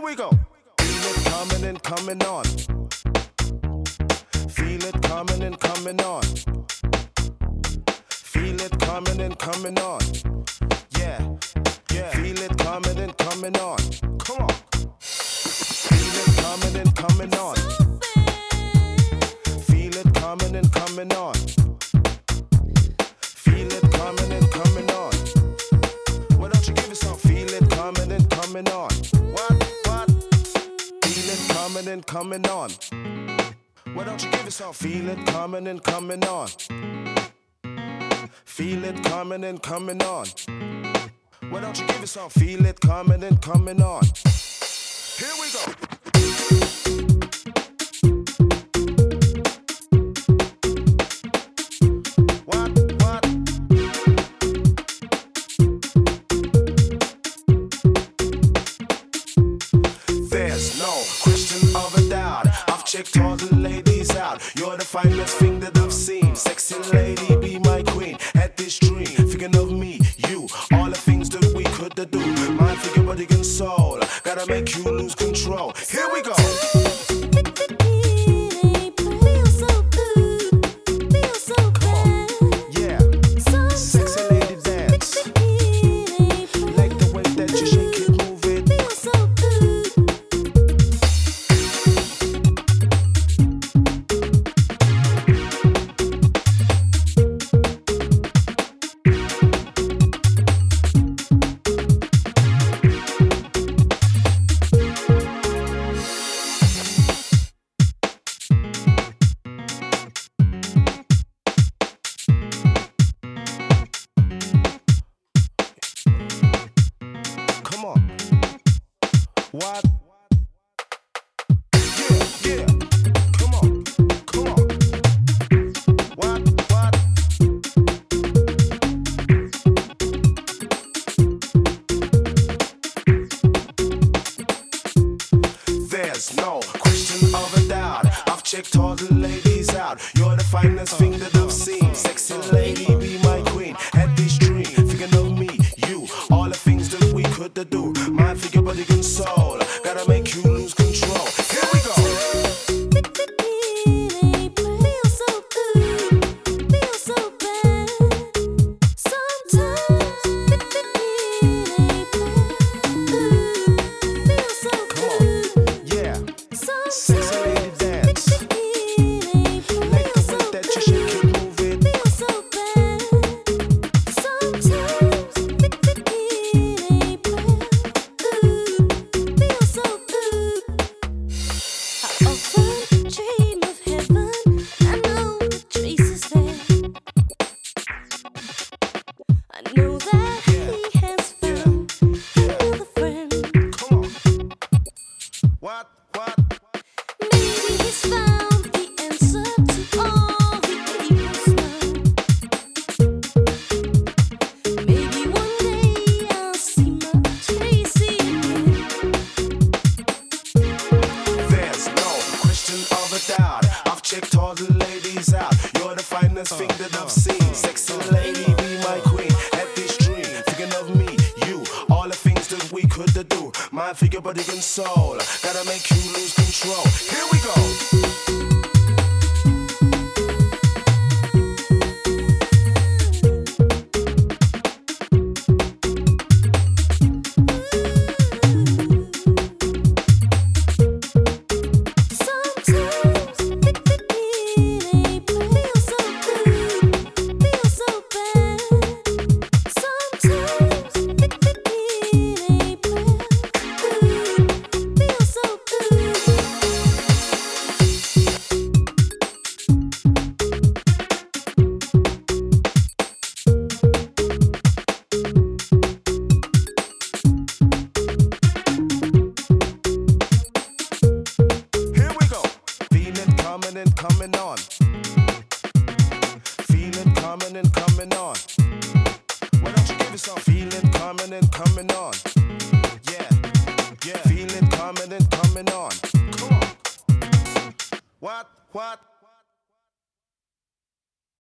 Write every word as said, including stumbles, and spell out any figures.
we go. Feel it coming and coming on. Feel it coming and coming on. Feel it coming and coming on. Yeah, yeah. Feel it coming and coming on. Come on. Feel it coming and coming on. Feel it coming and coming on. Feel it coming and coming on. Why don't you give it some? Feel it coming and coming on. What? What? Feel it coming and coming on. Why don't you give it some? Feel it coming and coming on. Feel it coming and coming on. Why don't you give it some? Feel it coming and coming on. Here we go. What? What? There's no question of a doubt. I've checked all the ladies out. You're the finest thing that I've seen. Sexy lady, be my queen. Had this dream, thinking of me, you, all the things that we could do. Mind, figure, body, and soul. Gotta make you lose control. Here we go. What? Yeah, yeah. Come on, come on. What? What? There's no question of a doubt. I've checked all the ladies out. You're the finest thing that I've seen. Sexy lady, be my queen. Had this dream, thinking of me, you, all the things that we could do. Mind, figure, body, and soul. Gotta make you lose control. Here we go. Feel so good, feel so bad. Sometimes feel so Come on, yeah. Sexy lady dance. Like the way that you shake it, move it. Feel so bad. Sometimes feel so good. I often dream of heaven. I know the trace is there. I know that he has found another friend. Come on. What? What? Maybe he's found the answer to all the evils now. Maybe one day I'll see my Tracy again. There's no question of a doubt. I've checked all the ladies out. You're the finest thing that I've seen. Sexy lady, be my queen. Had this dream, thinking of me, you, all the things that we could do. Mind, figure, body, and soul. Gotta make you lose control. Here we go. Sometimes feel so good, feel so bad. Sometimes feel so good. Here we go. Feel it coming and coming on. Feel it coming and coming on. Why don't you give it some? Feel it coming and coming on. Yeah, yeah. Feel it coming and coming on. Come on. What? What?